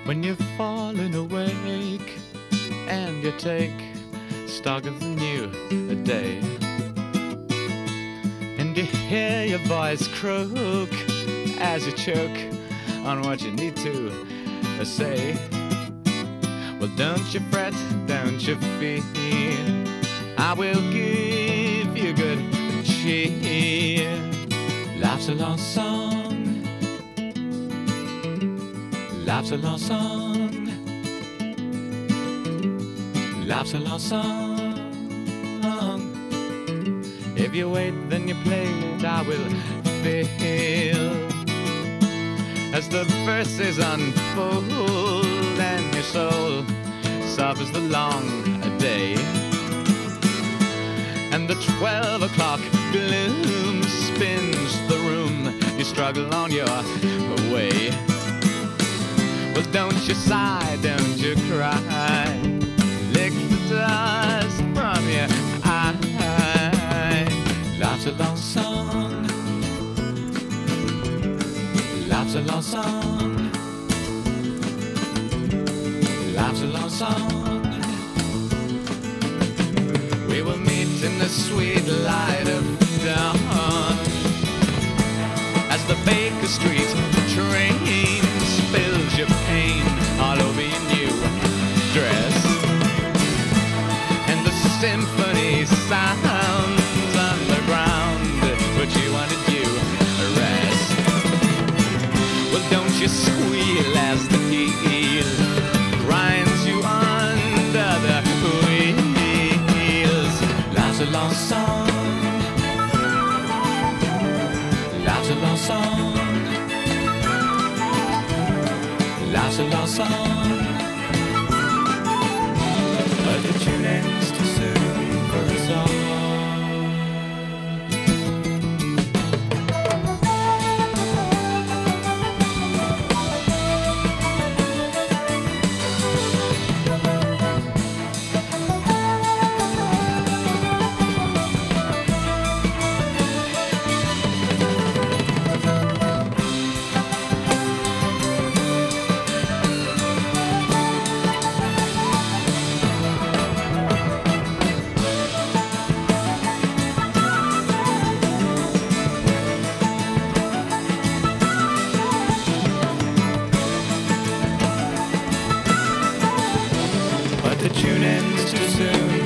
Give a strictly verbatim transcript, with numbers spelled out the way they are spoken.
When you've fallen awake and you take stock of the new day, and you hear your voice croak as you choke on what you need to say. Well, don't you fret, don't you fear, I will give you good cheer. Life's a long song, life's a long song, life's a long song. If you wait, then you play it, I will feel as the verses unfold and your soul suffers the long day, and the twelve o'clock gloom spins the room. You struggle on your way. Well, don't you sigh, don't you cry, lick the dust from your eye. Life's a long song, life's a long song, life's a long song. We will meet in the sweet light of dawn as the Baker Street train spills your pain all over your new dress, and the symphony sounds underground, but you wanted you rest. Well, don't you squeal as the heel grinds you under the wheels. Life's a long song, life's a long song, life's a long song, but the tune ends too soon for us all. The tune ends too soon